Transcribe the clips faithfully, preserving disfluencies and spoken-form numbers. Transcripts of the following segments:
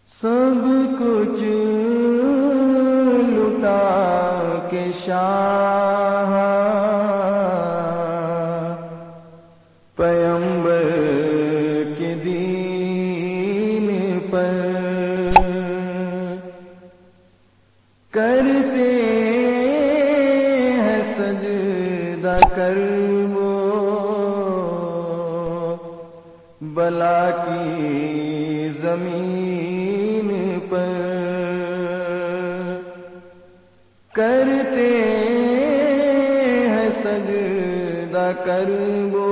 سب کچھ لٹا کے شاہ پیغمبر کے دین پر کرتے ہیں سجدہ کر وہ بلا کی زمین پر کرتے ہیں سجدہ کر وہ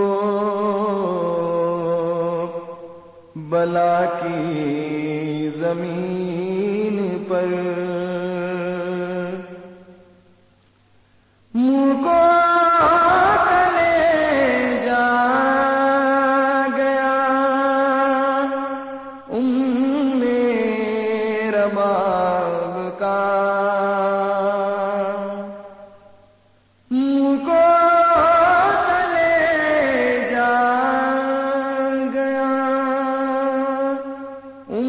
بلا کی زمین پر منہ کو رباب کا منہ کو تلے جا گیا ان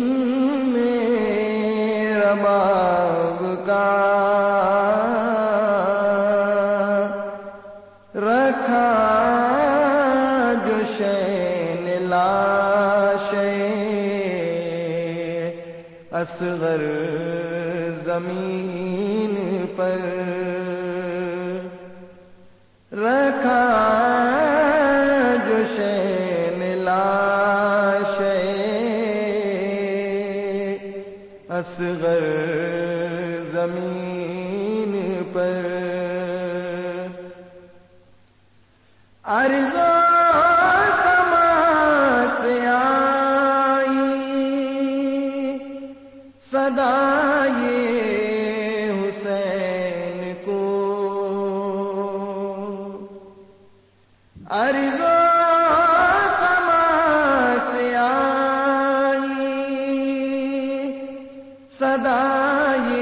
میں رباب کا رکھا جو شین لاشیں اصغر زمین پر رکھا جو شین لاشیں اصغر زمین پر عرض صدائے حسین کو عرض و سما سے آئی صدائے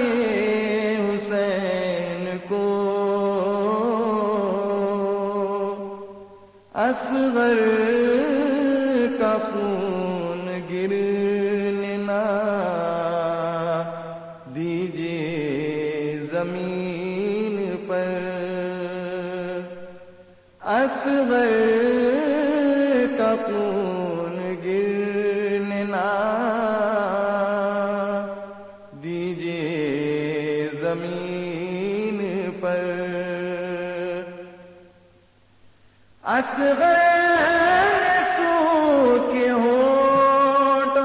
حسین کو اصغر کا خون گرنے نہ زمین پر اصغر کا خون گرنے نہ دیجیے زمین پر اصغر سوکھے ہونٹ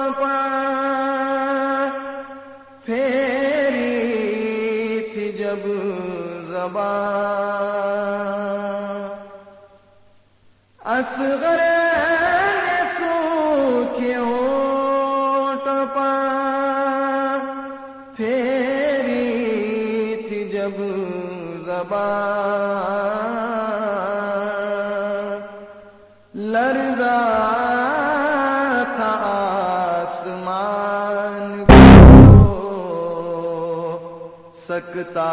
پر پھیری تھی جب زبان اصغر نے سوکھے ہونٹ پر پھیری تھی جب زبان لرزا تھا آسمان سکتا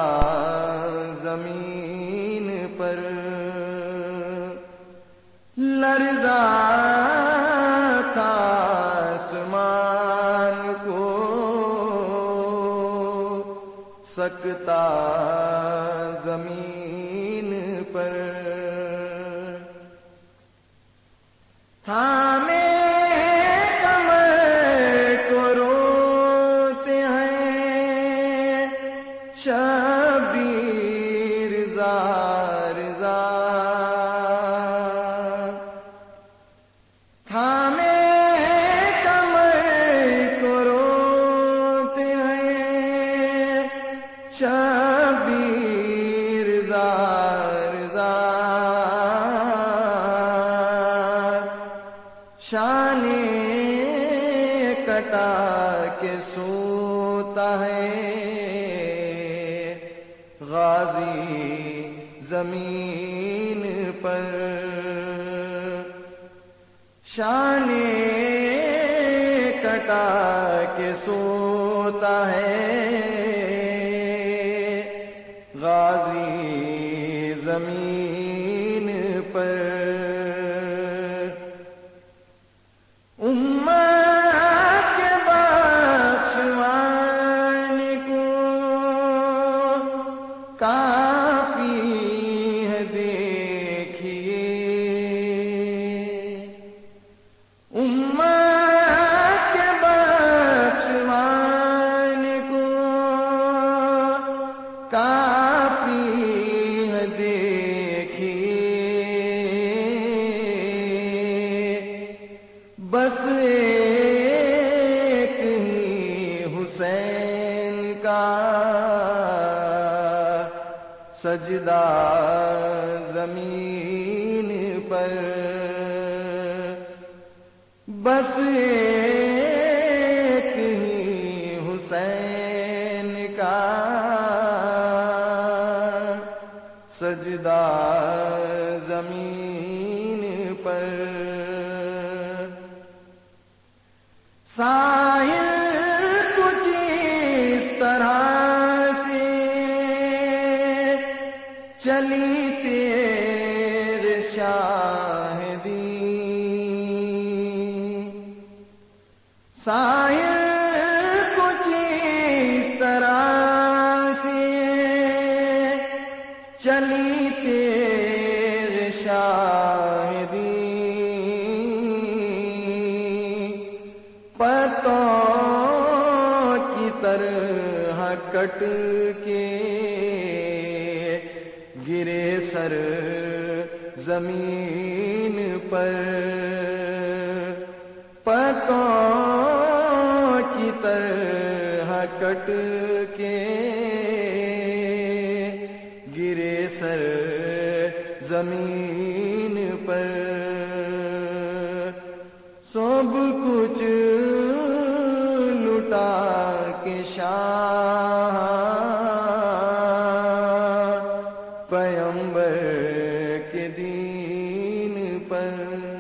زمین پر لرزا تھا آسمان کو سکتا زمین پر تھامے شبیر زار زار تھامے کمر کو روتے ہیں شبیر زار زار شانے کٹا کے سوتا ہے غازی زمین پر شانے کٹا کے سوتا ہے غازی زمین پر امت کے بخش سجدہ زمین پر، بس ایک ہی حسین کا سجدہ زمین پر۔ ساحل کچھ اس طرح سے چلی تیرے شاہدی، ساحل کچھ اس طرح سے چلی تیرے شاہدی، پتوں کی طرح کٹ کے گرے سر زمین پر، پتوں کی طرح کٹ کے گرے سر زمین پر، سب کچھ لٹا کے شاہ پیغمبر کے دین پر،